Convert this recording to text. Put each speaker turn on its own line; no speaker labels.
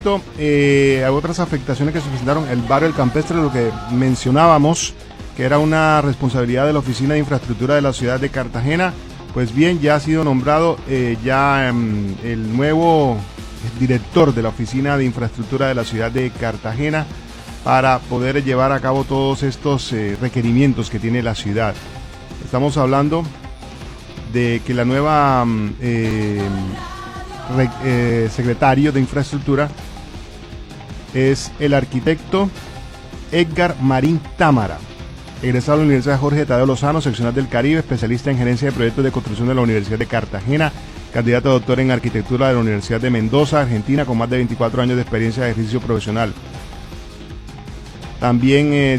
Hay otras afectaciones que se presentaron. El barrio El Campestre, lo que mencionábamos, que era una responsabilidad de la Oficina de Infraestructura de la ciudad de Cartagena. Pues bien, ya ha sido nombrado el nuevo director de la Oficina de Infraestructura de la ciudad de Cartagena para poder llevar a cabo todos estos requerimientos que tiene la ciudad. Estamos hablando de que la nueva secretario de Infraestructura es el arquitecto Edgar Marín Támara, egresado de la Universidad Jorge Tadeo Lozano, seccional del Caribe, especialista en gerencia de proyectos de construcción de la Universidad de Cartagena, candidato a doctor en arquitectura de la Universidad de Mendoza, Argentina, con más de 24 años de experiencia de ejercicio profesional. También